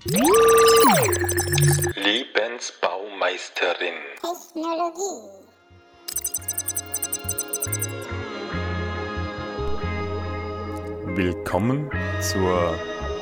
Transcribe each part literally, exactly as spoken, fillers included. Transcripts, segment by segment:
Lebensbaumeisterin. Technologie. Willkommen zur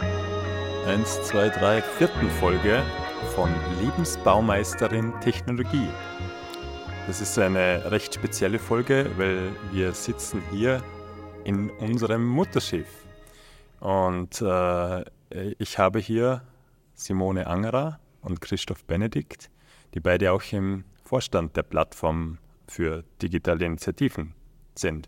eins, zwei, drei, vierten Folge von Lebensbaumeisterin Technologie. Das ist eine recht spezielle Folge, weil wir sitzen hier in unserem Mutterschiff. Und äh, ich habe hier Simone Angerer und Christoph Benedikt, die beide auch im Vorstand der Plattform für digitale Initiativen sind.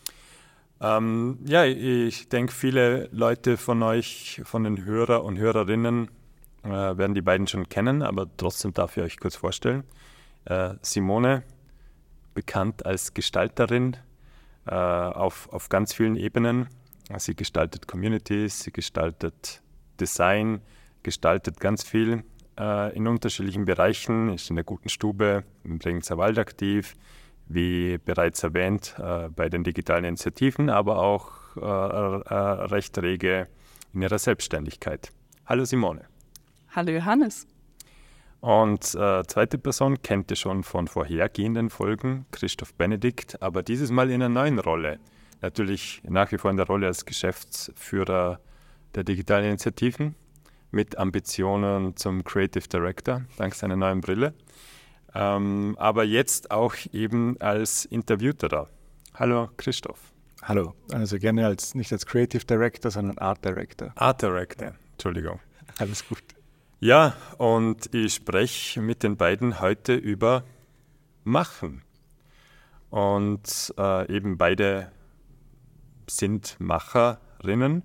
Ähm, ja, ich denke, viele Leute von euch, von den Hörer und Hörerinnen, äh, werden die beiden schon kennen, aber trotzdem darf ich euch kurz vorstellen. Äh, Simone, bekannt als Gestalterin äh, auf, auf ganz vielen Ebenen. Sie gestaltet Communities, sie gestaltet Design, gestaltet ganz viel äh, in unterschiedlichen Bereichen, ist in der Guten Stube, im Bregenzer Wald aktiv, wie bereits erwähnt, äh, bei den digitalen Initiativen, aber auch äh, äh, recht rege in ihrer Selbstständigkeit. Hallo Simone. Hallo Johannes. Und äh, zweite Person kennt ihr schon von vorhergehenden Folgen, Christoph Benedikt, aber dieses Mal in einer neuen Rolle. Natürlich nach wie vor in der Rolle als Geschäftsführer der digitalen Initiativen mit Ambitionen zum Creative Director, dank seiner neuen Brille. Ähm, aber jetzt auch eben als Interviewter da. Hallo Christoph. Hallo, also gerne als nicht als Creative Director, sondern Art Director. Art Director, Entschuldigung. Alles gut. Ja, und ich spreche mit den beiden heute über Machen. Und äh, eben beide sind Macherinnen.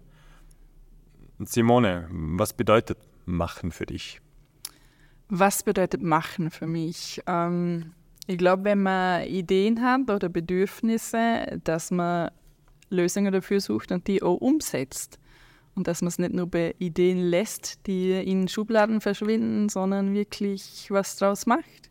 Simone, was bedeutet Machen für dich? Was bedeutet Machen für mich? Ähm, ich glaube, wenn man Ideen hat oder Bedürfnisse, dass man Lösungen dafür sucht und die auch umsetzt. Und dass man es nicht nur bei Ideen lässt, die in Schubladen verschwinden, sondern wirklich was draus macht.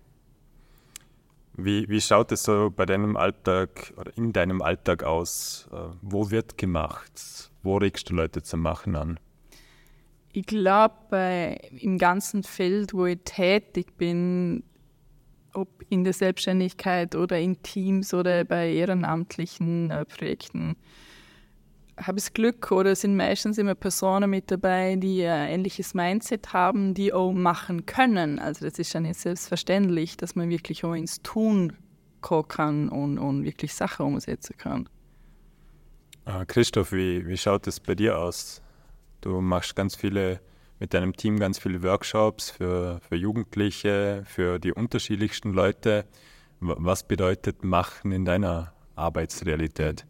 Wie, wie schaut es so bei deinem Alltag oder in deinem Alltag aus? Wo wird gemacht? Wo regst du Leute zum Machen an? Ich glaube, im ganzen Feld, wo ich tätig bin, ob in der Selbstständigkeit oder in Teams oder bei ehrenamtlichen äh, Projekten, habe ich das Glück oder sind meistens immer Personen mit dabei, die ein ähnliches Mindset haben, die auch machen können. Also das ist ja nicht selbstverständlich, dass man wirklich auch ins Tun kommen kann und, und wirklich Sachen umsetzen kann. Uh, Christoph, wie, wie schaut es bei dir aus? Du machst ganz viele, mit deinem Team ganz viele Workshops für, für Jugendliche, für die unterschiedlichsten Leute. Was bedeutet Machen in deiner Arbeitsrealität?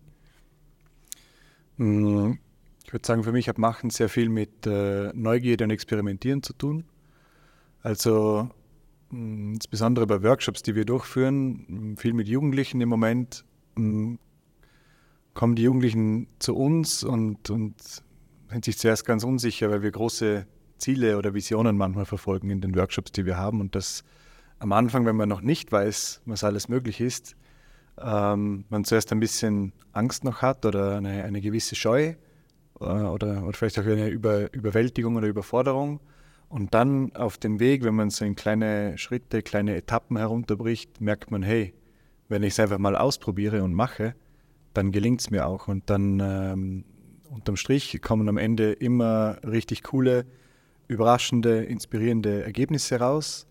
Ich würde sagen, für mich hat Machen sehr viel mit äh, Neugierde und Experimentieren zu tun. Also mh, insbesondere bei Workshops, die wir durchführen, mh, viel mit Jugendlichen im Moment, mh, kommen die Jugendlichen zu uns und, und sind sich zuerst ganz unsicher, weil wir große Ziele oder Visionen manchmal verfolgen in den Workshops, die wir haben. Und das am Anfang, wenn man noch nicht weiß, was alles möglich ist, ähm, man zuerst ein bisschen Angst noch hat oder eine, eine gewisse Scheu äh, oder, oder vielleicht auch eine Über, Überwältigung oder Überforderung. Und dann auf dem Weg, wenn man so in kleine Schritte, kleine Etappen herunterbricht, merkt man, hey, wenn ich es einfach mal ausprobiere und mache, dann gelingt es mir auch. Und dann ähm, unterm Strich kommen am Ende immer richtig coole, überraschende, inspirierende Ergebnisse raus.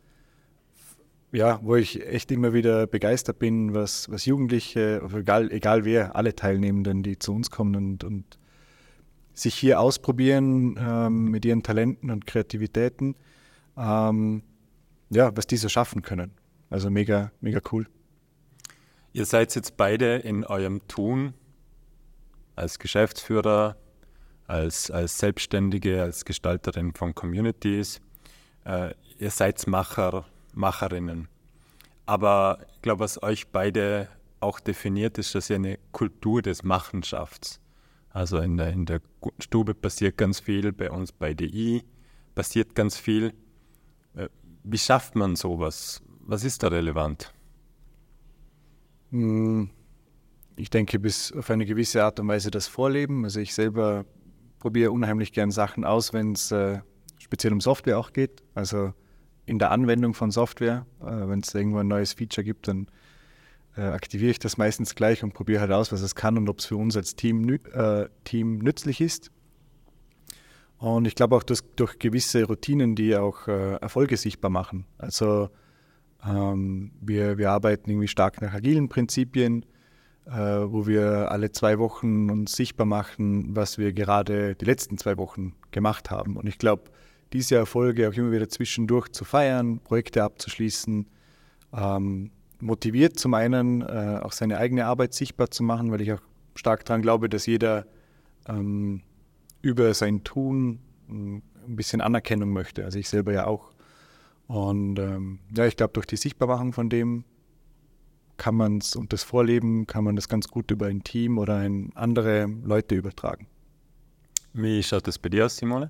Ja, wo ich echt immer wieder begeistert bin, was, was Jugendliche, egal, egal wer, alle Teilnehmenden, die zu uns kommen und, und sich hier ausprobieren ähm, mit ihren Talenten und Kreativitäten, ähm, ja, was die so schaffen können. Also mega, mega cool. Ihr seid jetzt beide in eurem Tun als Geschäftsführer, als, als Selbstständige, als Gestalterin von Communities. Äh, ihr seid Macher, Macherinnen. Aber ich glaube, was euch beide auch definiert, ist, dass ihr eine Kultur des Machens schafft. Also in der, in der Guten Stube passiert ganz viel, bei uns bei D I passiert ganz viel. Äh, wie schafft man sowas? Was ist da relevant? Ich denke, bis auf eine gewisse Art und Weise das Vorleben. Also ich selber probiere unheimlich gern Sachen aus, wenn es äh, speziell um Software auch geht. Also in der Anwendung von Software, äh, wenn es irgendwo ein neues Feature gibt, dann äh, aktiviere ich das meistens gleich und probiere halt aus, was es kann und ob es für uns als Team, äh, Team nützlich ist. Und ich glaube auch, dass durch gewisse Routinen, die auch äh, Erfolge sichtbar machen. Also ähm, wir, wir arbeiten irgendwie stark nach agilen Prinzipien, äh, wo wir alle zwei Wochen uns sichtbar machen, was wir gerade die letzten zwei Wochen gemacht haben. Und ich glaube, diese Erfolge auch immer wieder zwischendurch zu feiern, Projekte abzuschließen, ähm, motiviert zum einen äh, auch seine eigene Arbeit sichtbar zu machen, weil ich auch stark daran glaube, dass jeder ähm, über sein Tun ein bisschen Anerkennung möchte, also ich selber ja auch. Und ähm, ja, ich glaube, durch die Sichtbarmachung von dem kann man es und das Vorleben kann man das ganz gut über ein Team oder in andere Leute übertragen. Wie schaut das bei dir aus, Simone?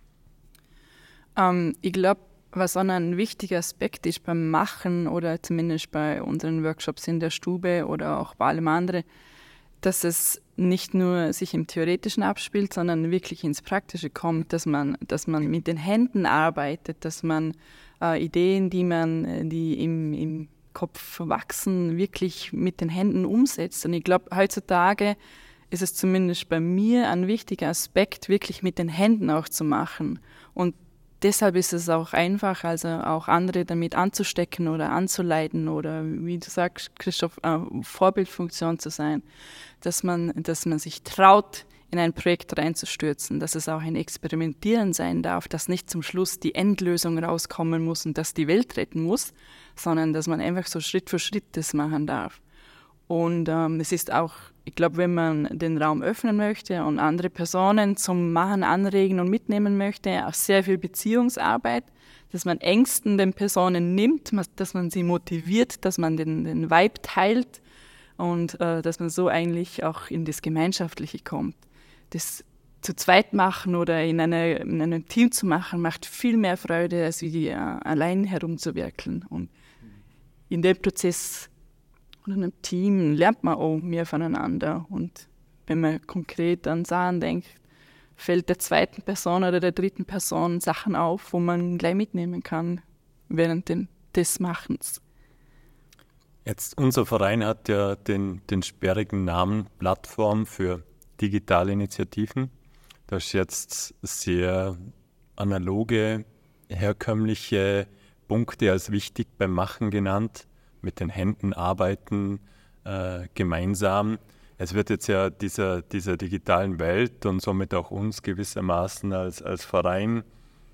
Ähm, ich glaube, was auch ein wichtiger Aspekt ist beim Machen oder zumindest bei unseren Workshops in der Stube oder auch bei allem anderen, dass es nicht nur sich im Theoretischen abspielt, sondern wirklich ins Praktische kommt, dass man, dass man mit den Händen arbeitet, dass man äh, Ideen, die man, die im, im Kopf wachsen, wirklich mit den Händen umsetzt. Und ich glaube, heutzutage ist es zumindest bei mir ein wichtiger Aspekt, wirklich mit den Händen auch zu machen. Und deshalb ist es auch einfach, also auch andere damit anzustecken oder anzuleiten oder, wie du sagst, Christoph, äh, Vorbildfunktion zu sein, dass man, dass man sich traut, in ein Projekt reinzustürzen, dass es auch ein Experimentieren sein darf, dass nicht zum Schluss die Endlösung rauskommen muss und das die Welt retten muss, sondern dass man einfach so Schritt für Schritt das machen darf. Und ähm, es ist auch, ich glaube, wenn man den Raum öffnen möchte und andere Personen zum Machen anregen und mitnehmen möchte, auch sehr viel Beziehungsarbeit, dass man Ängsten den Personen nimmt, dass man sie motiviert, dass man den, den Vibe teilt und äh, dass man so eigentlich auch in das Gemeinschaftliche kommt. Das zu zweit machen oder in, eine, in einem Team zu machen, macht viel mehr Freude, als wie äh, allein herumzuwerkeln. Und in dem Prozess und in einem Team lernt man auch mehr voneinander. Und wenn man konkret an Sachen denkt, fällt der zweiten Person oder der dritten Person Sachen auf, wo man gleich mitnehmen kann während den, des Machens. Jetzt, unser Verein hat ja den, den sperrigen Namen Plattform für digitale Initiativen. Da ist jetzt sehr analoge, herkömmliche Punkte als wichtig beim Machen genannt. Mit den Händen arbeiten, äh, gemeinsam. Es wird jetzt ja dieser, dieser digitalen Welt und somit auch uns gewissermaßen als, als Verein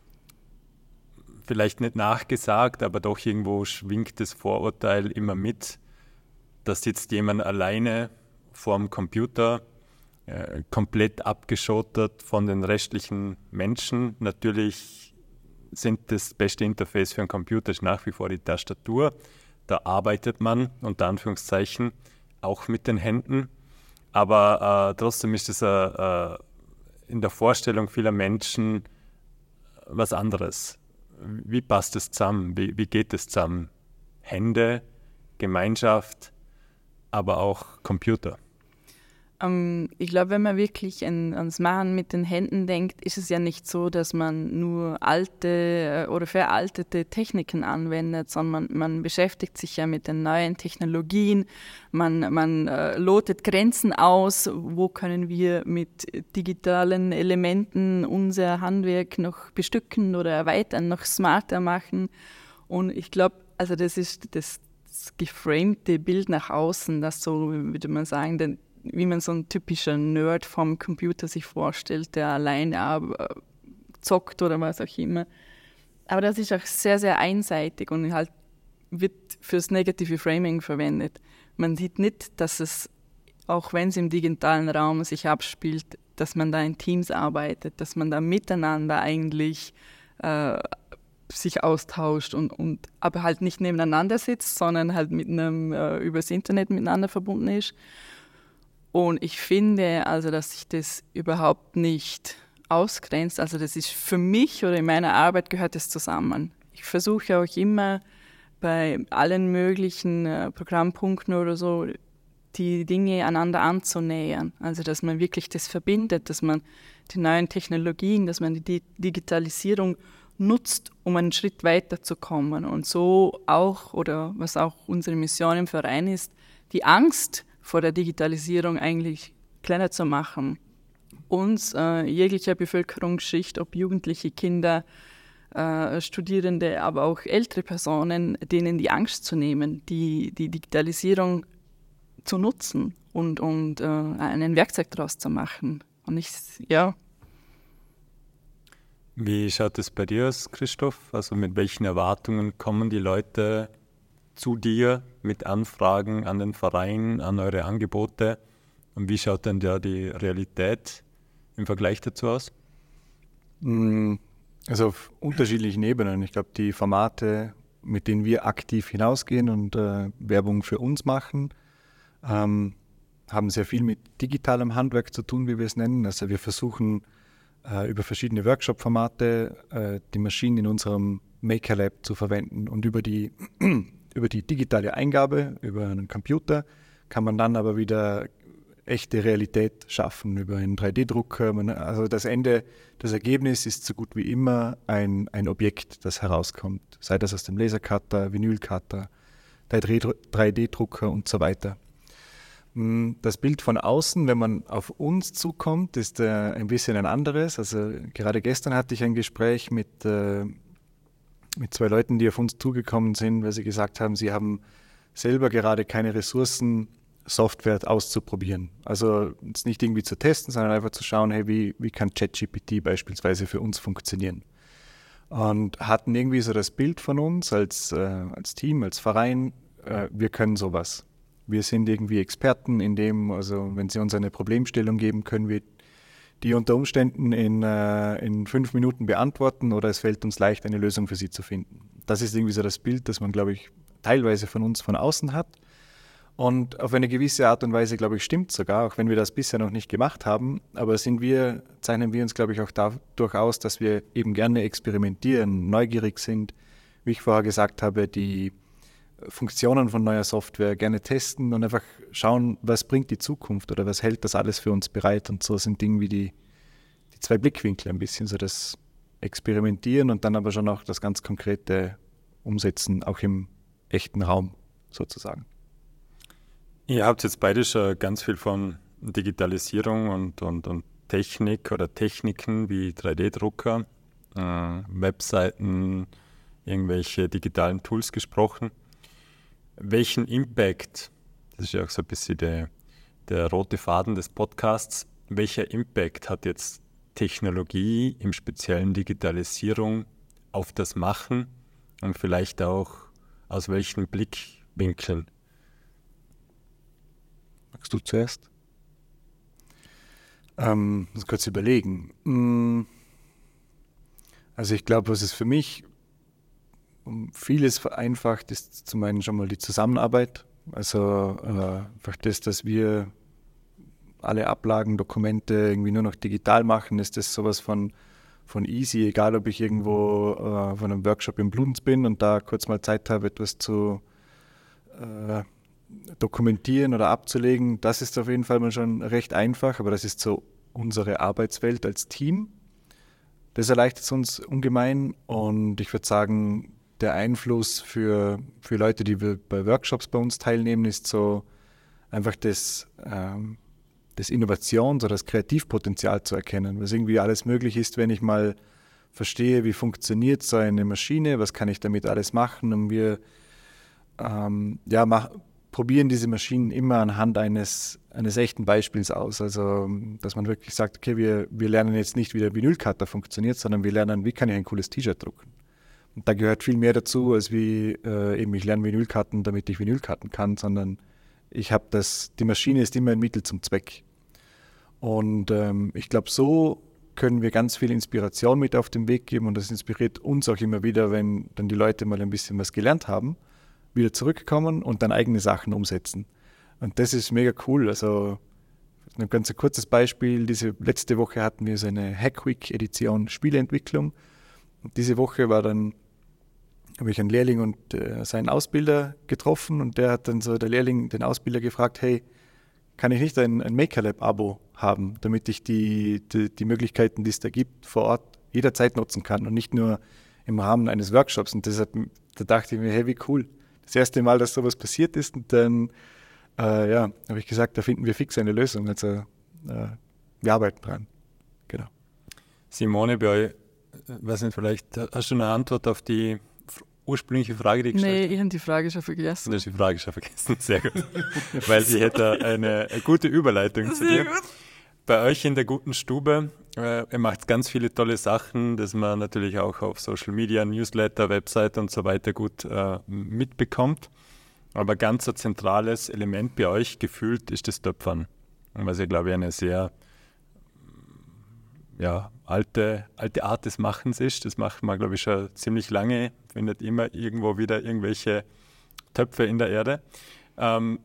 vielleicht nicht nachgesagt, aber doch irgendwo schwingt das Vorurteil immer mit, da sitzt jemand alleine vorm Computer, äh, komplett abgeschottet von den restlichen Menschen. Natürlich sind das beste Interface für einen Computer ist nach wie vor die Tastatur. Da arbeitet man, unter Anführungszeichen, auch mit den Händen. Aber äh, trotzdem ist es äh, in der Vorstellung vieler Menschen was anderes. Wie passt es zusammen? Wie, wie geht es zusammen? Hände, Gemeinschaft, aber auch Computer. Ähm, ich glaube, wenn man wirklich an, ans Machen mit den Händen denkt, ist es ja nicht so, dass man nur alte oder veraltete Techniken anwendet, sondern man, man beschäftigt sich ja mit den neuen Technologien, man, man äh, lotet Grenzen aus, wo können wir mit digitalen Elementen unser Handwerk noch bestücken oder erweitern, noch smarter machen. Und ich glaube, also das ist das, das geframte Bild nach außen, das so, würde man sagen, denn wie man so ein typischer Nerd vom Computer sich vorstellt, der allein äh, zockt oder was auch immer. Aber das ist auch sehr, sehr einseitig und halt wird fürs negative Framing verwendet. Man sieht nicht, dass es, auch wenn es im digitalen Raum sich abspielt, dass man da in Teams arbeitet, dass man da miteinander eigentlich äh, sich austauscht und, und aber halt nicht nebeneinander sitzt, sondern halt mit einem äh, übers Internet miteinander verbunden ist. Und ich finde, also, dass sich das überhaupt nicht ausgrenzt. Also das ist für mich oder in meiner Arbeit gehört das zusammen. Ich versuche auch immer bei allen möglichen äh, Programmpunkten oder so die Dinge einander anzunähern. Also dass man wirklich das verbindet, dass man die neuen Technologien, dass man die Digitalisierung nutzt, um einen Schritt weiterzukommen. Und so auch, oder was auch unsere Mission im Verein ist, die Angst vor der Digitalisierung eigentlich kleiner zu machen. Uns, äh, jeglicher Bevölkerungsschicht, ob Jugendliche, Kinder, äh, Studierende, aber auch ältere Personen, denen die Angst zu nehmen, die, die Digitalisierung zu nutzen und, und äh, einen Werkzeug daraus zu machen. Und ich, ja. Wie schaut es bei dir aus, Christoph? Also mit welchen Erwartungen kommen die Leute zu dir mit Anfragen an den Verein, an eure Angebote? Und wie schaut denn da die Realität im Vergleich dazu aus? Also auf unterschiedlichen Ebenen. Ich glaube, die Formate, mit denen wir aktiv hinausgehen und äh, Werbung für uns machen, ähm, haben sehr viel mit digitalem Handwerk zu tun, wie wir es nennen. Also wir versuchen äh, über verschiedene Workshop-Formate äh, die Maschinen in unserem Maker Lab zu verwenden. Und über die, über die digitale Eingabe, über einen Computer, kann man dann aber wieder echte Realität schaffen über einen drei D Drucker. Also das Ende, das Ergebnis ist so gut wie immer ein, ein Objekt, das herauskommt. Sei das aus dem Lasercutter, Vinylcutter, drei D Drucker und so weiter. Das Bild von außen, wenn man auf uns zukommt, ist äh, ein bisschen ein anderes. Also gerade gestern hatte ich ein Gespräch mit, äh, mit zwei Leuten, die auf uns zugekommen sind, weil sie gesagt haben, sie haben selber gerade keine Ressourcen, Software auszuprobieren. Also jetzt nicht irgendwie zu testen, sondern einfach zu schauen, hey, wie, wie kann ChatGPT beispielsweise für uns funktionieren? Und hatten irgendwie so das Bild von uns als, äh, als Team, als Verein, äh, wir können sowas. Wir sind irgendwie Experten in dem, also wenn sie uns eine Problemstellung geben, können wir die unter Umständen in, äh, in fünf Minuten beantworten oder es fällt uns leicht, eine Lösung für sie zu finden. Das ist irgendwie so das Bild, das man, glaube ich, teilweise von uns von außen hat. Und auf eine gewisse Art und Weise, glaube ich, stimmt sogar, auch wenn wir das bisher noch nicht gemacht haben. Aber sind wir, zeichnen wir uns, glaube ich, auch dadurch aus, dass wir eben gerne experimentieren, neugierig sind, wie ich vorher gesagt habe, die Funktionen von neuer Software gerne testen und einfach schauen, was bringt die Zukunft oder was hält das alles für uns bereit. Und so sind Dinge wie die, die zwei Blickwinkel ein bisschen, so das Experimentieren und dann aber schon auch das ganz konkrete Umsetzen, auch im echten Raum sozusagen. Ihr habt jetzt beide schon ganz viel von Digitalisierung und, und, und Technik oder Techniken wie drei D Drucker, äh, Webseiten, irgendwelche digitalen Tools gesprochen. Welchen Impact, das ist ja auch so ein bisschen der, der rote Faden des Podcasts, welcher Impact hat jetzt Technologie, im speziellen Digitalisierung, auf das Machen und vielleicht auch aus welchen Blickwinkeln? Magst du zuerst? Ähm, muss kurz überlegen. Also ich glaube, was es für mich um vieles vereinfacht, ist zum einen schon mal die Zusammenarbeit. Also äh, einfach das, dass wir alle Ablagen, Dokumente irgendwie nur noch digital machen, ist das sowas von, von easy, egal ob ich irgendwo äh, von einem Workshop im Bludenz bin und da kurz mal Zeit habe, etwas zu äh, dokumentieren oder abzulegen. Das ist auf jeden Fall mal schon recht einfach, aber das ist so unsere Arbeitswelt als Team. Das erleichtert es uns ungemein und ich würde sagen, der Einfluss für, für Leute, die wir bei Workshops bei uns teilnehmen, ist so einfach das, ähm, das Innovations- oder das Kreativpotenzial zu erkennen, was irgendwie alles möglich ist, wenn ich mal verstehe, wie funktioniert so eine Maschine, was kann ich damit alles machen und wir ähm, ja, mach, probieren diese Maschinen immer anhand eines, eines echten Beispiels aus. Also, dass man wirklich sagt, okay, wir, wir lernen jetzt nicht, wie der Vinylcutter funktioniert, sondern wir lernen, wie kann ich ein cooles T-Shirt drucken. Und da gehört viel mehr dazu, als wie äh, eben ich lerne Vinylcutten, damit ich Vinylcutten kann, sondern ich habe das, die Maschine ist immer ein Mittel zum Zweck. Und ähm, ich glaube, so können wir ganz viel Inspiration mit auf den Weg geben und das inspiriert uns auch immer wieder, wenn dann die Leute mal ein bisschen was gelernt haben, wieder zurückkommen und dann eigene Sachen umsetzen. Und das ist mega cool. Also ein ganz kurzes Beispiel, diese letzte Woche hatten wir so eine Hack Week Edition Spieleentwicklung. Und diese Woche war dann, habe ich einen Lehrling und äh, seinen Ausbilder getroffen und der hat dann so, der Lehrling den Ausbilder gefragt, hey, kann ich nicht ein, ein MakerLab-Abo haben, damit ich die, die, die Möglichkeiten, die es da gibt, vor Ort jederzeit nutzen kann und nicht nur im Rahmen eines Workshops. Und deshalb, da dachte ich mir, hey, wie cool. Das erste Mal, dass sowas passiert ist und dann, äh, ja, habe ich gesagt, da finden wir fix eine Lösung. Also äh, wir arbeiten dran. Genau. Simone, bei euch, weiß nicht, vielleicht hast du eine Antwort auf die ursprüngliche Frage, die ich gestellt habe? Nee, ich habe die Frage schon vergessen. Du hast die Frage schon vergessen, sehr gut. Weil ich hätte eine, eine gute Überleitung zu dir. Gut. Bei euch in der guten Stube, äh, ihr macht ganz viele tolle Sachen, das man natürlich auch auf Social Media, Newsletter, Website und so weiter gut äh, mitbekommt. Aber ganz ein zentrales Element bei euch gefühlt ist das Töpfern. Was ja, glaube ich, eine sehr ja, alte, alte Art des Machens ist. Das macht man, glaube ich, schon ziemlich lange. Findet immer irgendwo wieder irgendwelche Töpfe in der Erde. Ähm,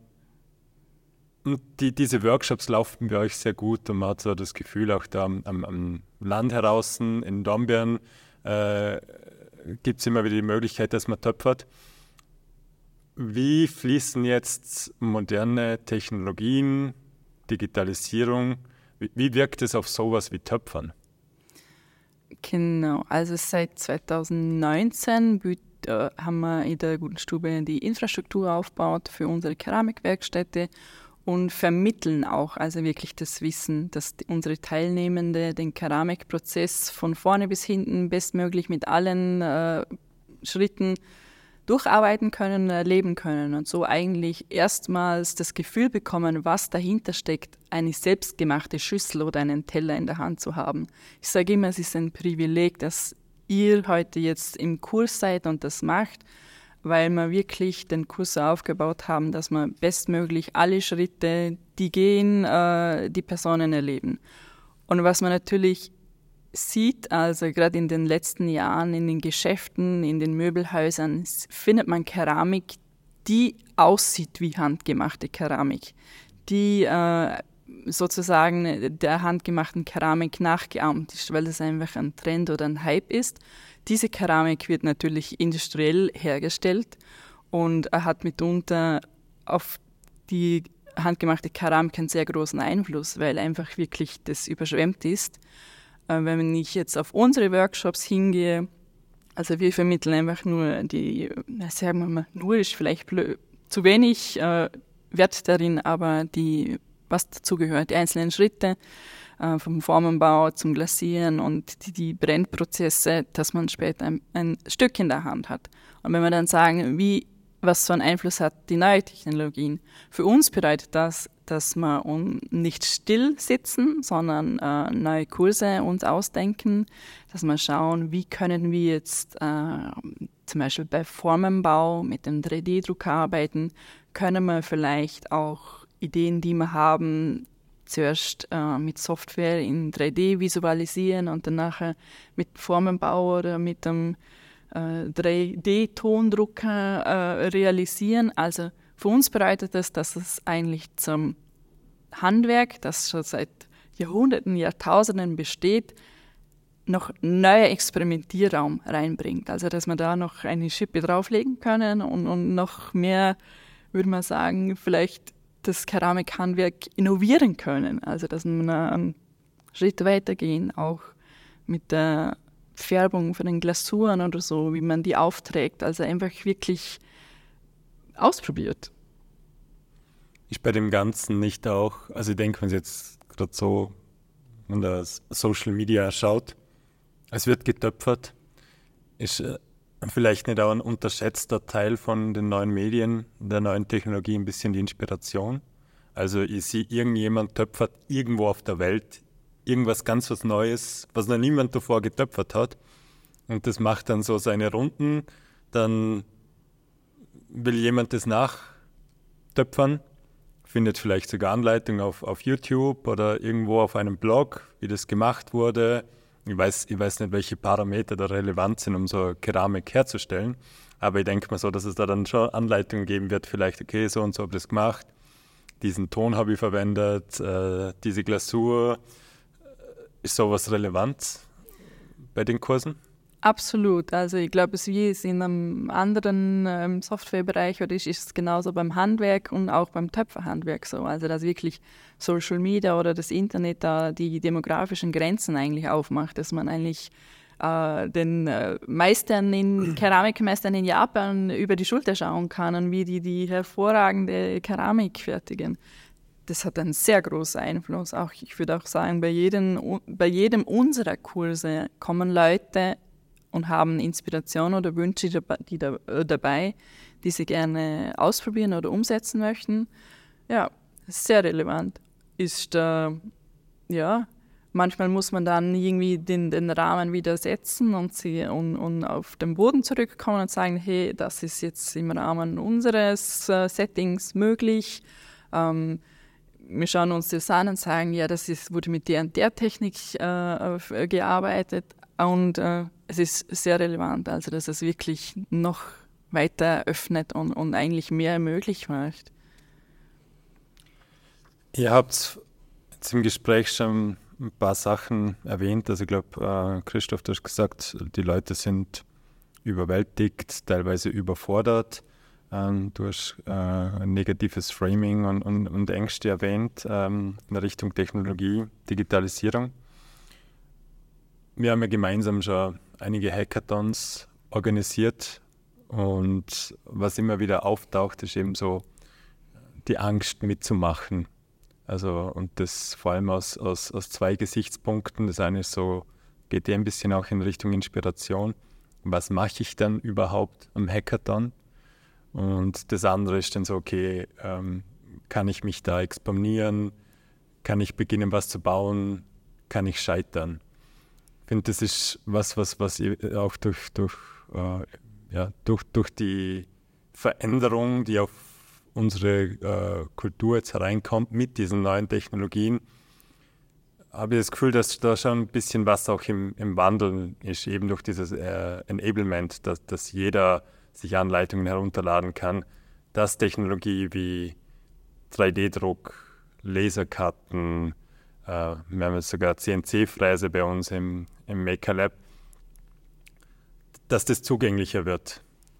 und die, diese Workshops laufen bei euch sehr gut und man hat so das Gefühl, auch da am, am Land heraus in Dornbirn äh, gibt es immer wieder die Möglichkeit, dass man töpfert. Wie fließen jetzt moderne Technologien, Digitalisierung, wie, wie wirkt es auf sowas wie Töpfern? Genau, also seit zweitausendneunzehn äh, haben wir in der Guten Stube die Infrastruktur aufgebaut für unsere Keramikwerkstätte und vermitteln auch also wirklich das Wissen, dass die, unsere Teilnehmende den Keramikprozess von vorne bis hinten bestmöglich mit allen äh, Schritten durcharbeiten können, erleben können und so eigentlich erstmals das Gefühl bekommen, was dahinter steckt, eine selbstgemachte Schüssel oder einen Teller in der Hand zu haben. Ich sage immer, es ist ein Privileg, dass ihr heute jetzt im Kurs seid und das macht, weil wir wirklich den Kurs aufgebaut haben, dass wir bestmöglich alle Schritte, die gehen, äh, die Personen erleben. Und was man natürlich sieht, also gerade in den letzten Jahren in den Geschäften, in den Möbelhäusern, findet man Keramik, die aussieht wie handgemachte Keramik, die äh, sozusagen der handgemachten Keramik nachgeahmt ist, weil das einfach ein Trend oder ein Hype ist. Diese Keramik wird natürlich industriell hergestellt und hat mitunter auf die handgemachte Keramik einen sehr großen Einfluss, weil einfach wirklich das überschwemmt ist. Wenn ich jetzt auf unsere Workshops hingehe, also wir vermitteln einfach nur die, sagen wir mal, nur ist vielleicht blöd, zu wenig äh, Wert darin, aber die, was dazugehört, die einzelnen Schritte äh, vom Formenbau zum Glasieren und die, die Brennprozesse, dass man später ein, ein Stück in der Hand hat. Und wenn wir dann sagen, wie, was für einen Einfluss hat die neue Technologien, für uns bedeutet das, dass wir um nicht still sitzen, sondern äh, neue Kurse uns ausdenken, dass wir schauen, wie können wir jetzt äh, zum Beispiel bei Formenbau mit dem drei D Drucker arbeiten, können wir vielleicht auch Ideen, die wir haben, zuerst äh, mit Software in drei D visualisieren und dann nachher mit Formenbau oder mit dem äh, drei D Tondrucker äh, realisieren. Also für uns bedeutet das, dass es eigentlich zum Handwerk, das schon seit Jahrhunderten, Jahrtausenden besteht, noch neuer Experimentierraum reinbringt. Also dass wir da noch eine Schippe drauflegen können und, und noch mehr, würde man sagen, vielleicht das Keramikhandwerk innovieren können. Also dass wir einen Schritt weitergehen, auch mit der Färbung von den Glasuren oder so, wie man die aufträgt. Also einfach wirklich ausprobiert. Ist bei dem Ganzen nicht auch, also ich denke, wenn es jetzt gerade so an das Social Media schaut, es wird getöpfert, ist äh, vielleicht nicht auch ein unterschätzter Teil von den neuen Medien, der neuen Technologie ein bisschen die Inspiration. Also ich sehe, irgendjemand töpfert irgendwo auf der Welt irgendwas ganz was Neues, was noch niemand davor getöpfert hat und das macht dann so seine Runden, dann will jemand das nachtöpfern, findet vielleicht sogar Anleitung auf, auf YouTube oder irgendwo auf einem Blog, wie das gemacht wurde. Ich weiß, ich weiß nicht, welche Parameter da relevant sind, um so Keramik herzustellen, aber ich denke mal so, dass es da dann schon Anleitungen geben wird, vielleicht, okay, so und so habe ich das gemacht, diesen Ton habe ich verwendet, äh, diese Glasur. Ist sowas relevant bei den Kursen? Absolut. Also ich glaube, es wie es in einem anderen ähm, Softwarebereich oder ist, ist es genauso beim Handwerk und auch beim Töpferhandwerk so. Also dass wirklich Social Media oder das Internet da die demografischen Grenzen eigentlich aufmacht, dass man eigentlich äh, den äh, Meistern in Keramikmeistern in Japan über die Schulter schauen kann und wie die die hervorragende Keramik fertigen. Das hat einen sehr großen Einfluss. Auch ich würde auch sagen, bei jedem, bei jedem unserer Kurse kommen Leute und haben Inspiration oder Wünsche die da, dabei, die sie gerne ausprobieren oder umsetzen möchten. Ja, sehr relevant. Ist, äh, ja, manchmal muss man dann irgendwie den, den Rahmen wieder setzen und, sie, und, und auf den Boden zurückkommen und sagen, hey, das ist jetzt im Rahmen unseres äh, Settings möglich. Ähm, wir schauen uns das an und sagen, ja, das ist, wurde mit der und der Technik äh, gearbeitet. Und äh, es ist sehr relevant, also dass es wirklich noch weiter öffnet und, und eigentlich mehr möglich macht. Ihr habt jetzt im Gespräch schon ein paar Sachen erwähnt. Also ich glaube, äh, Christoph, du hast gesagt, die Leute sind überwältigt, teilweise überfordert. Ähm, du hast äh, ein negatives Framing und, und, und Ängste erwähnt ähm, in Richtung Technologie, Digitalisierung. Wir haben ja gemeinsam schon einige Hackathons organisiert und was immer wieder auftaucht, ist eben so die Angst mitzumachen. Also und das vor allem aus, aus, aus zwei Gesichtspunkten. Das eine ist so, geht ja ein bisschen auch in Richtung Inspiration. Was mache ich dann überhaupt am Hackathon? Und das andere ist dann so, okay, ähm, kann ich mich da exponieren? Kann ich beginnen, was zu bauen? Kann ich scheitern? Ich finde, das ist was, was, was auch durch, durch, äh, ja, durch, durch die Veränderung, die auf unsere äh, Kultur jetzt hereinkommt mit diesen neuen Technologien, habe ich das Gefühl, dass da schon ein bisschen was auch im, im Wandel ist, eben durch dieses äh, Enablement, dass, dass jeder sich Anleitungen herunterladen kann, dass Technologie wie drei D Druck, Laserkarten, Uh, wir haben jetzt sogar C N C-Fräse bei uns im, im Maker Lab, dass das zugänglicher wird.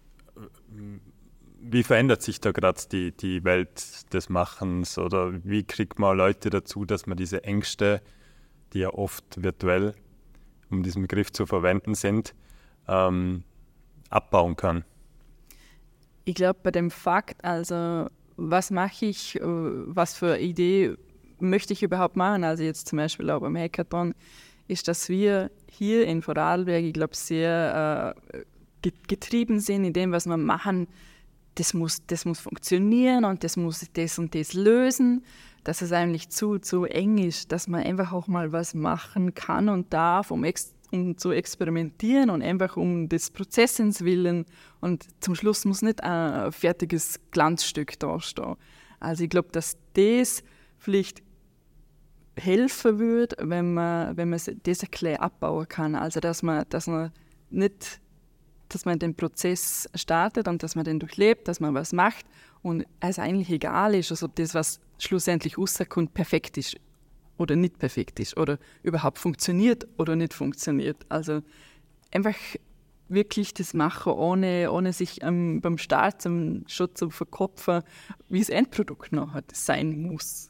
Wie verändert sich da gerade die, die Welt des Machens oder wie kriegt man Leute dazu, dass man diese Ängste, die ja oft virtuell, um diesen Begriff zu verwenden sind, ähm, abbauen kann? Ich glaube, bei dem Fakt, also was mache ich, was für eine Idee möchte ich überhaupt machen, also jetzt zum Beispiel auch beim Hackathon, ist, dass wir hier in Vorarlberg, ich glaube, sehr äh, getrieben sind in dem, was wir machen. Das muss, das muss funktionieren und das muss das und das lösen, dass es eigentlich zu, zu eng ist, dass man einfach auch mal was machen kann und darf, um, ex, um zu experimentieren und einfach um des Prozesses willen. Und zum Schluss muss nicht ein fertiges Glanzstück dastehen. Also ich glaube, dass das vielleicht helfen würde, wenn man, wenn man das ein bisschen abbauen kann. Also dass man, dass man nicht, dass man den Prozess startet und dass man den durchlebt, dass man was macht und es eigentlich egal ist, also ob das, was schlussendlich rauskommt, perfekt ist oder nicht perfekt ist oder überhaupt funktioniert oder nicht funktioniert. Also einfach wirklich das machen, ohne, ohne sich ähm, beim Start zum, schon zu verkopfen, wie das Endprodukt nachher sein muss.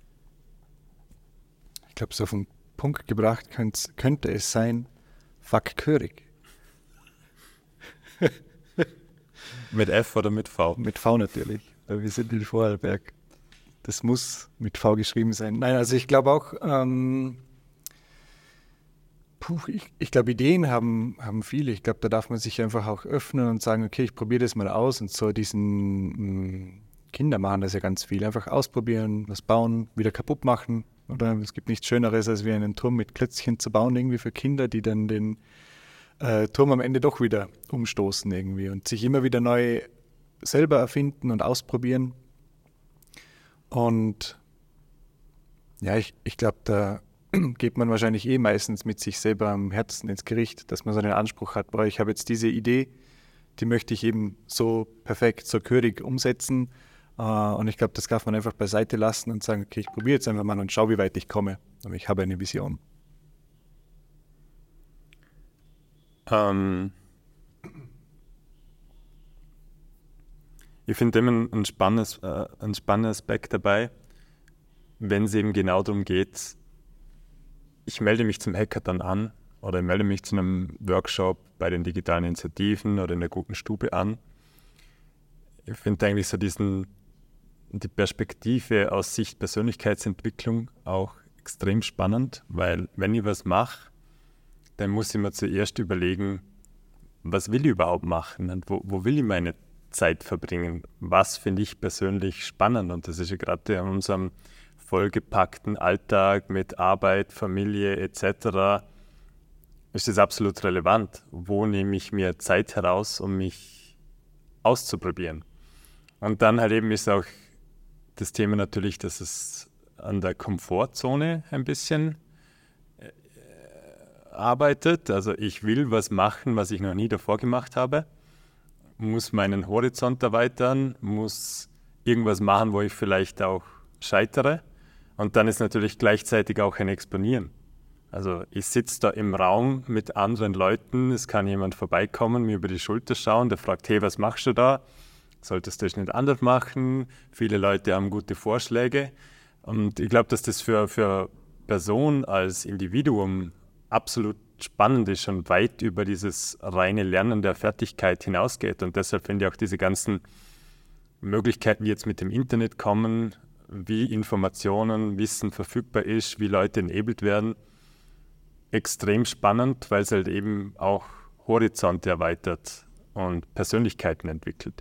Ich glaube, so auf den Punkt gebracht könnte es sein, fuck Körig. Mit F oder mit V? Mit V natürlich, weil wir sind in Vorarlberg. Das muss mit V geschrieben sein. Nein, also ich glaube auch, ähm, puh, ich, ich glaube, Ideen haben, haben viele. Ich glaube, da darf man sich einfach auch öffnen und sagen, okay, ich probiere das mal aus. Und so diesen mh, Kinder machen das ja ganz viel. Einfach ausprobieren, was bauen, wieder kaputt machen. Oder es gibt nichts Schöneres, als wie einen Turm mit Klötzchen zu bauen, irgendwie für Kinder, die dann den äh, Turm am Ende doch wieder umstoßen irgendwie und sich immer wieder neu selber erfinden und ausprobieren. Und ja, ich, ich glaube, da geht man wahrscheinlich eh meistens mit sich selber am Herzen ins Gericht, dass man so einen Anspruch hat, boah, ich habe jetzt diese Idee, die möchte ich eben so perfekt, so körig umsetzen. Uh, und ich glaube, das darf man einfach beiseite lassen und sagen, okay, ich probiere jetzt einfach mal und schau, wie weit ich komme. Aber ich habe eine Vision. Ähm, ich finde immer ein, spannendes, äh, ein spannender Aspekt dabei, wenn es eben genau darum geht, ich melde mich zum Hackathon an oder ich melde mich zu einem Workshop bei den digitalen Initiativen oder in der guten Stube an. Ich finde eigentlich so diesen, die Perspektive aus Sicht Persönlichkeitsentwicklung auch extrem spannend, weil wenn ich was mache, dann muss ich mir zuerst überlegen, was will ich überhaupt machen und wo, wo will ich meine Zeit verbringen? Was finde ich persönlich spannend? Und das ist ja gerade in unserem vollgepackten Alltag mit Arbeit, Familie et cetera ist das absolut relevant. Wo nehme ich mir Zeit heraus, um mich auszuprobieren? Und dann halt eben ist auch das Thema natürlich, dass es an der Komfortzone ein bisschen äh, arbeitet. Also ich will was machen, was ich noch nie davor gemacht habe, muss meinen Horizont erweitern, muss irgendwas machen, wo ich vielleicht auch scheitere. Und dann ist natürlich gleichzeitig auch ein Exponieren. Also ich sitze da im Raum mit anderen Leuten, es kann jemand vorbeikommen, mir über die Schulter schauen, der fragt, hey, was machst du da? Solltest du das nicht anders machen? Viele Leute haben gute Vorschläge. Und ich glaube, dass das für, für Person als Individuum absolut spannend ist und weit über dieses reine Lernen der Fertigkeit hinausgeht. Und deshalb finde ich auch diese ganzen Möglichkeiten, die jetzt mit dem Internet kommen, wie Informationen, Wissen verfügbar ist, wie Leute enabled werden, extrem spannend, weil es halt eben auch Horizonte erweitert und Persönlichkeiten entwickelt.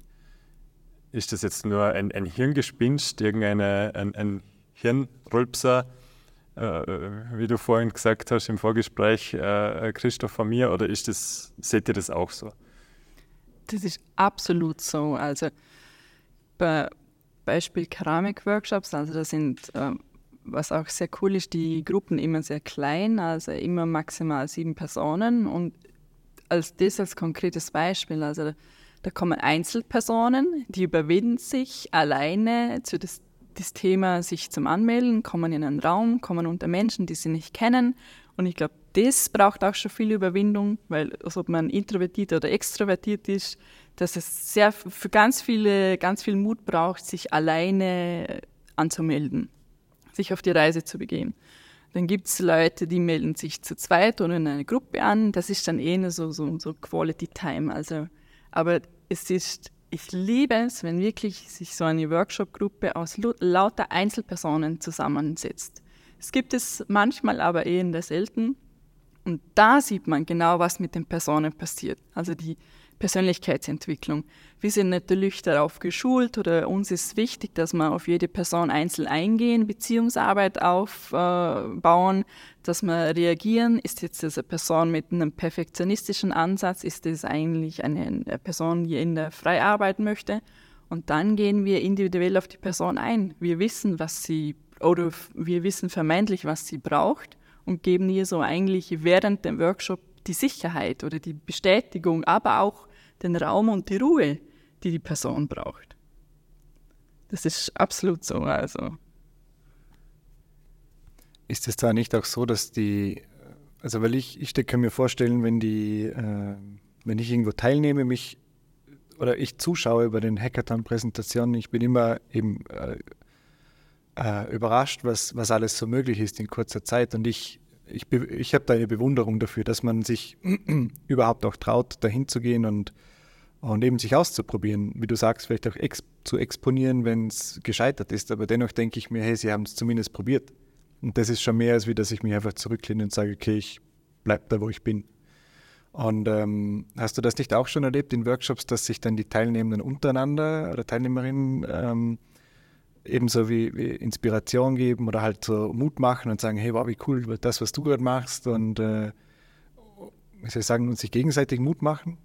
Ist das jetzt nur ein, ein Hirngespinst, irgendeine ein, ein Hirnrülpser, äh, wie du vorhin gesagt hast im Vorgespräch, äh, Christoph, von mir, oder ist das, seht ihr das auch so? Das ist absolut so. Also bei Beispiel Keramik-Workshops, also das sind, äh, was auch sehr cool ist, die Gruppen immer sehr klein, also immer maximal sieben Personen und als das als konkretes Beispiel, also da kommen Einzelpersonen, die überwinden sich alleine zu das, das Thema sich zum Anmelden, kommen in einen Raum, kommen unter Menschen, die sie nicht kennen. Und ich glaube, das braucht auch schon viel Überwindung, weil also ob man introvertiert oder extrovertiert ist, dass es sehr für ganz viele, ganz viel Mut braucht, sich alleine anzumelden, sich auf die Reise zu begeben. Dann gibt es Leute, die melden sich zu zweit oder in einer Gruppe an. Das ist dann eher so, so, so Quality Time. Also, aber es ist, ich liebe es, wenn wirklich sich so eine Workshop-Gruppe aus lauter Einzelpersonen zusammensetzt. Es gibt es manchmal, aber eher selten. Und da sieht man genau, was mit den Personen passiert. Also die Persönlichkeitsentwicklung. Wir sind natürlich darauf geschult oder uns ist wichtig, dass wir auf jede Person einzeln eingehen, Beziehungsarbeit aufbauen, dass wir reagieren. Ist jetzt diese Person mit einem perfektionistischen Ansatz? Ist das eigentlich eine Person, die in der frei arbeiten möchte? Und dann gehen wir individuell auf die Person ein. Wir wissen, was sie oder wir wissen vermeintlich, was sie braucht und geben ihr so eigentlich während dem Workshop die Sicherheit oder die Bestätigung, aber auch den Raum und die Ruhe, die die Person braucht. Das ist absolut so. Also. Ist es da nicht auch so, dass die, also weil ich, ich kann mir vorstellen, wenn die, äh, wenn ich irgendwo teilnehme, mich oder ich zuschaue bei den Hackathon-Präsentationen, ich bin immer eben äh, äh, überrascht, was, was alles so möglich ist in kurzer Zeit und ich Ich, ich habe da eine Bewunderung dafür, dass man sich überhaupt auch traut, dahin zu gehen und, und eben sich auszuprobieren. Wie du sagst, vielleicht auch ex, zu exponieren, wenn es gescheitert ist. Aber dennoch denke ich mir, hey, sie haben es zumindest probiert. Und das ist schon mehr, als wie, dass ich mich einfach zurücklehne und sage, okay, ich bleibe da, wo ich bin. Und ähm, hast du das nicht auch schon erlebt in Workshops, dass sich dann die Teilnehmenden untereinander oder Teilnehmerinnen ähm, ebenso wie, wie Inspiration geben oder halt so Mut machen und sagen, hey, wow, wie cool das, was du gerade machst und äh, wie soll ich sagen, und sich gegenseitig Mut machen?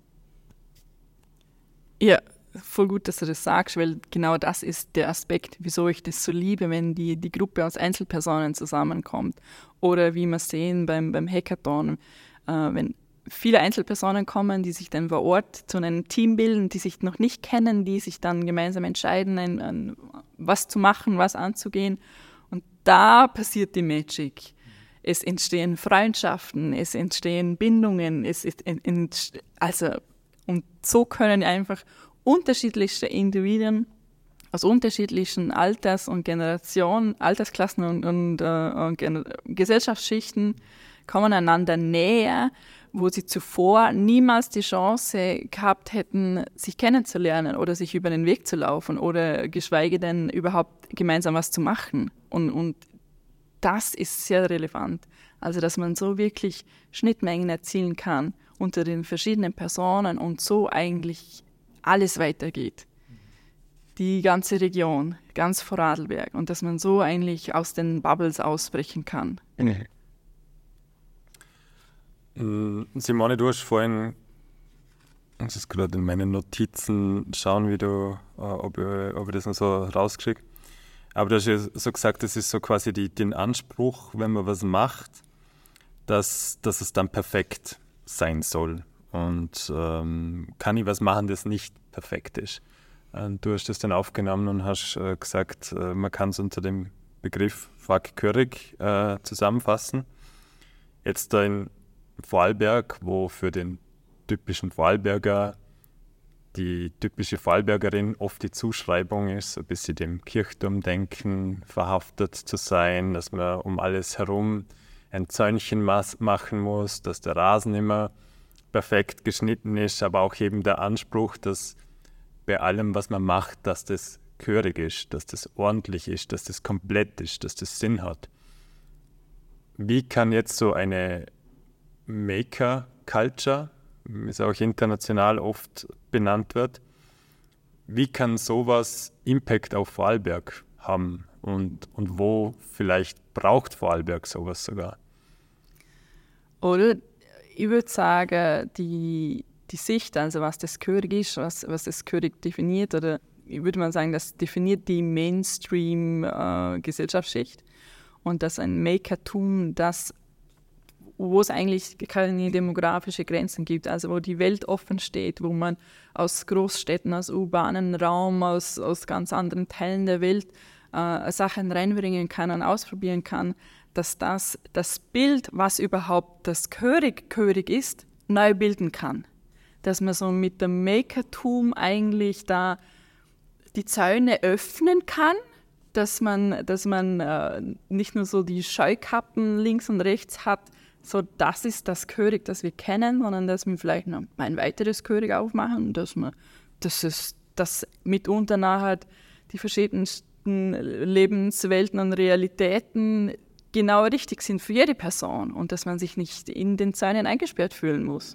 Ja, voll gut, dass du das sagst, weil genau das ist der Aspekt, wieso ich das so liebe, wenn die, die Gruppe aus Einzelpersonen zusammenkommt. Oder wie wir sehen beim, beim Hackathon, äh, wenn viele Einzelpersonen kommen, die sich dann vor Ort zu einem Team bilden, die sich noch nicht kennen, die sich dann gemeinsam entscheiden, ein, ein, was zu machen, was anzugehen. Und da passiert die Magic. Es entstehen Freundschaften, es entstehen Bindungen, es ist ent, also und so können einfach unterschiedlichste Individuen aus unterschiedlichen Alters- und Generationen, Altersklassen und, und, äh, und Gen- Gesellschaftsschichten kommen einander näher, wo sie zuvor niemals die Chance gehabt hätten, sich kennenzulernen oder sich über den Weg zu laufen oder geschweige denn überhaupt gemeinsam was zu machen. Und, und das ist sehr relevant. Also, dass man so wirklich Schnittmengen erzielen kann unter den verschiedenen Personen und so eigentlich alles weitergeht. Die ganze Region, ganz Vorarlberg. Und dass man so eigentlich aus den Bubbles ausbrechen kann. Mhm. Simone, du hast vorhin, das ist gerade in meinen Notizen, schauen, wie du, ob ich, ob ich das noch so rauskriege. Aber du hast ja so gesagt, das ist so quasi die, den Anspruch, wenn man was macht, dass, dass es dann perfekt sein soll. Und ähm, kann ich was machen, das nicht perfekt ist? Und du hast das dann aufgenommen und hast äh, gesagt, äh, man kann es unter dem Begriff Fuck Körig äh, zusammenfassen. Jetzt da in Vorarlberg, wo für den typischen Vorarlberger die typische Vorarlbergerin oft die Zuschreibung ist, so ein bisschen dem Kirchturmdenken verhaftet zu sein, dass man um alles herum ein Zäunchen machen muss, dass der Rasen immer perfekt geschnitten ist, aber auch eben der Anspruch, dass bei allem, was man macht, dass das gehörig ist, dass das ordentlich ist, dass das komplett ist, dass das Sinn hat. Wie kann jetzt so eine Maker-Culture, wie es auch international oft benannt wird, wie kann sowas Impact auf Vorarlberg haben und, und wo vielleicht braucht Vorarlberg sowas sogar? Oder ich würde sagen, die, die Sicht, also was das Körig ist, was, was das Körig definiert, oder ich würde mal sagen, das definiert die Mainstream-Gesellschaftsschicht äh, und dass ein Makertum, das, wo es eigentlich keine demografische Grenzen gibt, also wo die Welt offen steht, wo man aus Großstädten, aus urbanen Raum, aus, aus ganz anderen Teilen der Welt äh, Sachen reinbringen kann und ausprobieren kann, dass das das Bild, was überhaupt das Körig, Körig ist, neu bilden kann. Dass man so mit dem Makertum eigentlich da die Zäune öffnen kann, dass man, dass man äh, nicht nur so die Scheukappen links und rechts hat, so das ist das Körig, das wir kennen, sondern dass wir vielleicht noch ein weiteres Körig aufmachen, dass man, dass es, dass mitunter nachher die verschiedensten Lebenswelten und Realitäten genau richtig sind für jede Person und dass man sich nicht in den Zäunen eingesperrt fühlen muss.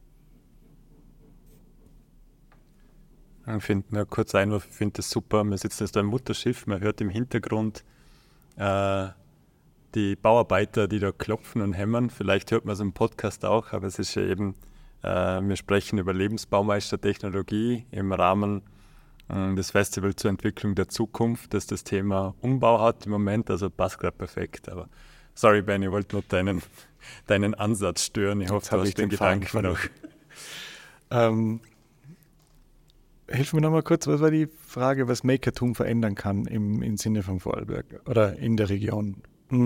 Ich finde, nur kurz Einwurf, ich finde das super. Wir sitzen jetzt da im Mutterschiff, man hört im Hintergrund äh, die Bauarbeiter, die da klopfen und hämmern. Vielleicht hört man es im Podcast auch, aber es ist ja eben, äh, wir sprechen über Lebensbaumeistertechnologie im Rahmen äh, des Festivals zur Entwicklung der Zukunft, das das Thema Umbau hat im Moment, also passt gerade perfekt. Aber sorry, Ben, ich wollte nur deinen, deinen Ansatz stören. Ich hoffe, du hast den Gedanken noch. ähm, Hilf mir nochmal kurz, was war die Frage, was Makertum verändern kann im, im Sinne von Vorarlberg oder in der Region?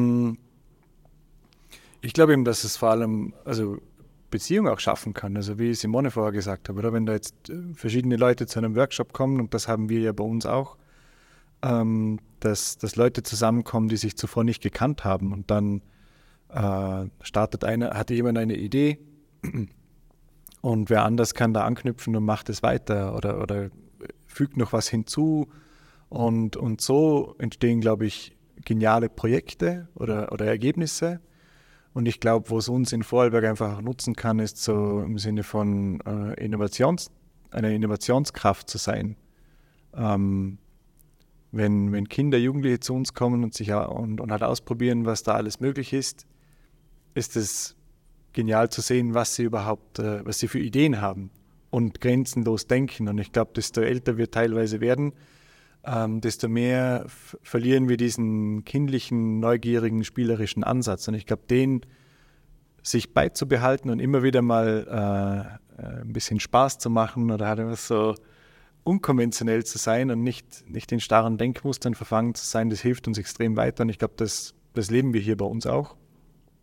Ich glaube eben, dass es vor allem also Beziehung auch schaffen kann, also wie Simone vorher gesagt hat, oder wenn da jetzt verschiedene Leute zu einem Workshop kommen, und das haben wir ja bei uns auch, ähm, dass, dass Leute zusammenkommen, die sich zuvor nicht gekannt haben und dann äh, startet einer, hatte jemand eine Idee und wer anders kann da anknüpfen und macht es weiter oder, oder fügt noch was hinzu. Und, und so entstehen, glaube ich, geniale Projekte oder, oder Ergebnisse. Und ich glaube, wo es uns in Vorarlberg einfach nutzen kann, ist so im Sinne von äh, Innovations, eine Innovationskraft zu sein. Ähm, wenn, wenn Kinder, Jugendliche zu uns kommen und sich und, und halt ausprobieren, was da alles möglich ist, ist es genial zu sehen, was sie überhaupt, äh, was sie für Ideen haben und grenzenlos denken. Und ich glaube, desto älter wir teilweise werden, ähm, desto mehr f- verlieren wir diesen kindlichen, neugierigen, spielerischen Ansatz. Und ich glaube, den sich beizubehalten und immer wieder mal äh, äh, ein bisschen Spaß zu machen oder halt einfach so unkonventionell zu sein und nicht, nicht in starren Denkmustern verfangen zu sein, das hilft uns extrem weiter. Und ich glaube, das, das leben wir hier bei uns auch.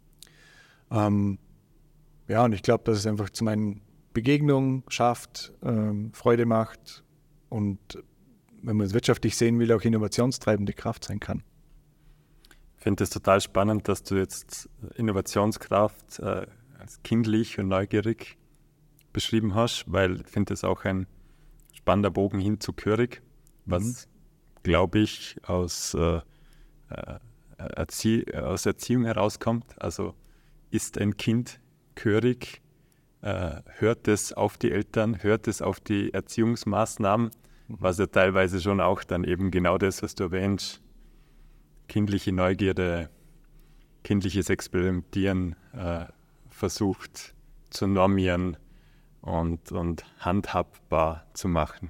Ähm, ja, und ich glaube, dass es einfach zum einen Begegnung schafft, ähm, Freude macht und, wenn man es wirtschaftlich sehen will, auch innovationstreibende Kraft sein kann. Ich finde es total spannend, dass du jetzt Innovationskraft äh, als kindlich und neugierig beschrieben hast, weil ich finde das auch ein spannender Bogen hin zu Körig, was, mhm. glaube ich, aus, äh, äh, Erzie- aus Erziehung herauskommt. Also ist ein Kind körig, äh, hört es auf die Eltern, hört es auf die Erziehungsmaßnahmen, mhm. was ja teilweise schon auch dann eben genau das, was du erwähnst, kindliche Neugierde, kindliches Experimentieren äh, versucht zu normieren und, und handhabbar zu machen.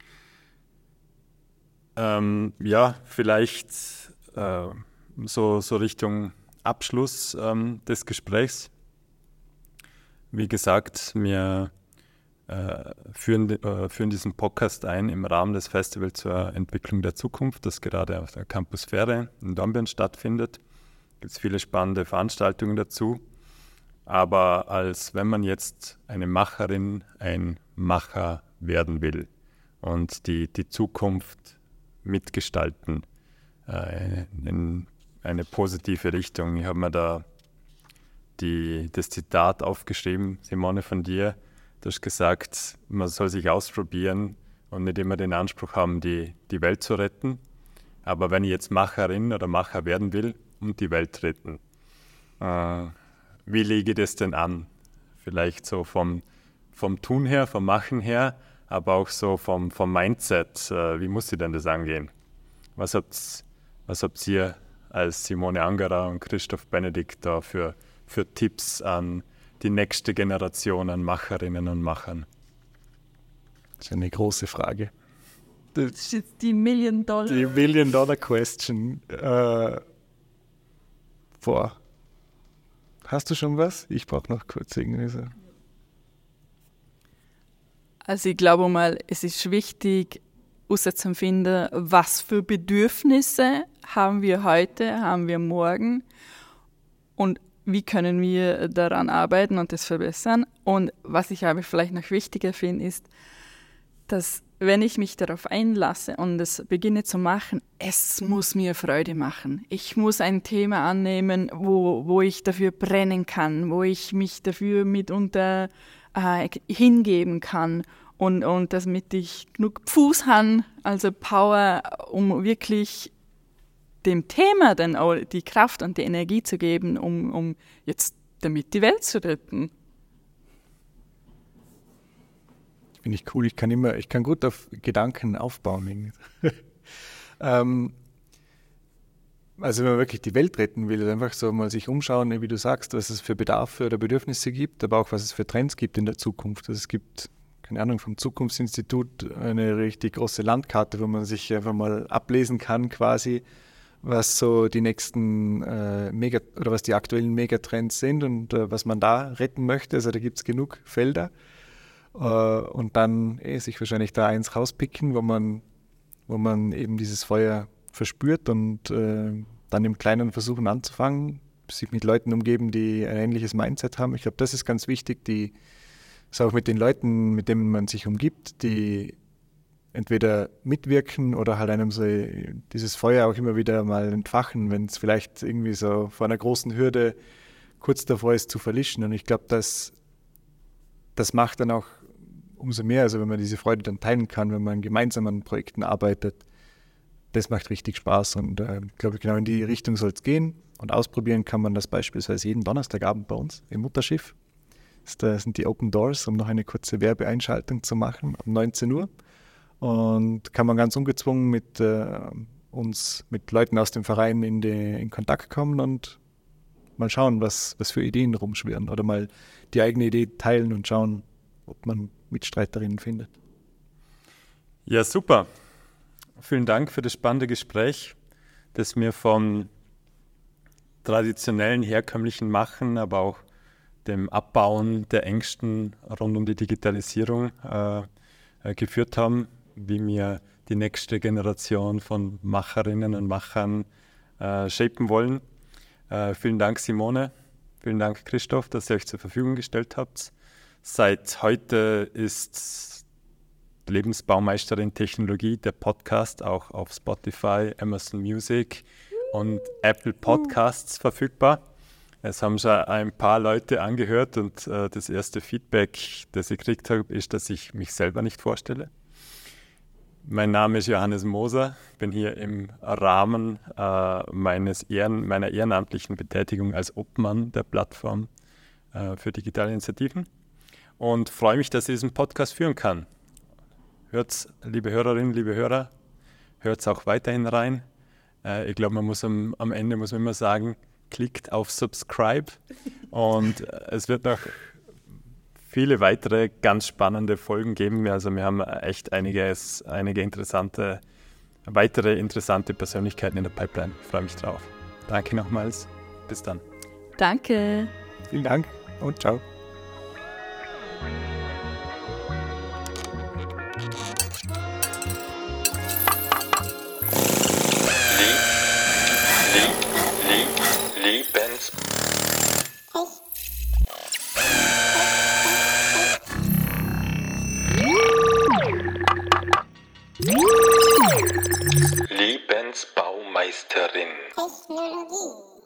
Ähm, ja, vielleicht äh, so, so Richtung Abschluss ähm, des Gesprächs. Wie gesagt, wir äh, führen, äh, führen diesen Podcast ein im Rahmen des Festivals zur Entwicklung der Zukunft, das gerade auf der Campusphäre in Dornbirn stattfindet. Es gibt viele spannende Veranstaltungen dazu. Aber als wenn man jetzt eine Macherin, ein Macher werden will und die, die Zukunft mitgestalten äh, in eine positive Richtung. Ich habe mir da die, das Zitat aufgeschrieben, Simone, von dir. Du hast gesagt, man soll sich ausprobieren und nicht immer den Anspruch haben, die, die Welt zu retten. Aber wenn ich jetzt Macherin oder Macher werden will und die Welt retten, äh, wie lege ich das denn an? Vielleicht so vom, vom Tun her, vom Machen her, aber auch so vom, vom Mindset. Äh, wie muss ich denn das angehen? Was habt, was habt ihr als Simone Angerer und Christoph Benedikt da für, für Tipps an die nächste Generation an Macherinnen und Machern? Das ist eine große Frage. Das ist jetzt die Million-Dollar. Die Million-Dollar-Question. Äh, boah. Hast du schon was? Ich brauche noch kurz irgendwie so. Also ich glaube mal, es ist wichtig, herauszufinden, was für Bedürfnisse haben wir heute, haben wir morgen und wie können wir daran arbeiten und das verbessern. Und was ich aber vielleicht noch wichtiger finde, ist, dass wenn ich mich darauf einlasse und es beginne zu machen, es muss mir Freude machen. Ich muss ein Thema annehmen, wo, wo ich dafür brennen kann, wo ich mich dafür mitunter äh, hingeben kann und, und damit ich genug Fuß habe, also Power, um wirklich dem Thema dann auch die Kraft und die Energie zu geben, um, um jetzt damit die Welt zu retten. Finde ich cool. Ich kann immer, ich kann gut auf Gedanken aufbauen. ähm, also wenn man wirklich die Welt retten will, einfach so mal sich umschauen, wie du sagst, was es für Bedarfe oder Bedürfnisse gibt, aber auch was es für Trends gibt in der Zukunft. Also es gibt, keine Ahnung, vom Zukunftsinstitut eine richtig große Landkarte, wo man sich einfach mal ablesen kann quasi, was so die nächsten äh, Mega- oder was die aktuellen Megatrends sind und äh, was man da retten möchte. Also da gibt es genug Felder. Und dann eh, sich wahrscheinlich da eins rauspicken, wo man, wo man eben dieses Feuer verspürt und äh, dann im Kleinen versuchen anzufangen, sich mit Leuten umgeben, die ein ähnliches Mindset haben. Ich glaube, das ist ganz wichtig, die ist auch mit den Leuten, mit denen man sich umgibt, die entweder mitwirken oder halt einem so dieses Feuer auch immer wieder mal entfachen, wenn es vielleicht irgendwie so vor einer großen Hürde kurz davor ist zu verlischen. Und ich glaube, das, das macht dann auch umso mehr, also wenn man diese Freude dann teilen kann, wenn man gemeinsam an Projekten arbeitet, das macht richtig Spaß und äh, ich glaube, genau in die Richtung soll es gehen und ausprobieren kann man das beispielsweise jeden Donnerstagabend bei uns im Mutterschiff. Da sind die Open Doors, um noch eine kurze Werbeeinschaltung zu machen, um neunzehn Uhr und kann man ganz ungezwungen mit äh, uns, mit Leuten aus dem Verein in, die, in Kontakt kommen und mal schauen, was, was für Ideen rumschwirren oder mal die eigene Idee teilen und schauen, ob man Mitstreiterinnen findet. Ja, super. Vielen Dank für das spannende Gespräch, das mir vom traditionellen, herkömmlichen Machen, aber auch dem Abbauen der Ängsten rund um die Digitalisierung äh, äh, geführt haben, wie wir die nächste Generation von Macherinnen und Machern äh, shapen wollen. Äh, vielen Dank, Simone, für Vielen Dank, Christoph, dass ihr euch zur Verfügung gestellt habt. Seit heute ist Lebensbaumeisterin Technologie, der Podcast, auch auf Spotify, Amazon Music und Apple Podcasts verfügbar. Es haben schon ein paar Leute angehört und äh, das erste Feedback, das ich gekriegt habe, ist, dass ich mich selber nicht vorstelle. Mein Name ist Johannes Moser, bin hier im Rahmen äh, meines Ehren, meiner ehrenamtlichen Betätigung als Obmann der Plattform äh, für digitale Initiativen und freue mich, dass ich diesen Podcast führen kann. Hört's, liebe Hörerinnen, liebe Hörer, hört es auch weiterhin rein. Äh, ich glaube, man muss am, am Ende muss man immer sagen, klickt auf Subscribe und äh, es wird noch viele weitere ganz spannende Folgen geben. Also wir haben echt einiges, einige interessante, weitere interessante Persönlichkeiten in der Pipeline. Ich freue mich drauf. Danke nochmals. Bis dann. Danke. Vielen Dank und ciao. Lebens Lebensbaumeisterin Technologie.